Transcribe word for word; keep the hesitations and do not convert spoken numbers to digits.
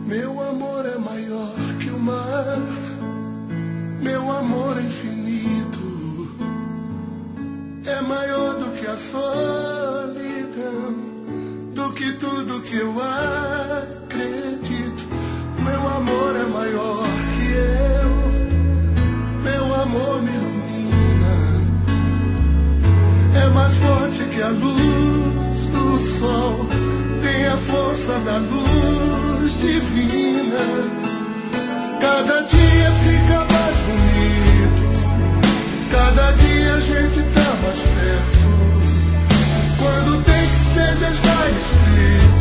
Meu amor é maior que o mar, meu amor é infinito, é maior do que a solidão, do que tudo que eu acredito. Meu amor é maior que eu, meu amor me ilumina, é mais forte que a luz do sol, tem a força da luz divina. Cada dia fica mais bonito, cada dia a gente tá mais perto. Quando tem que ser já está escrito,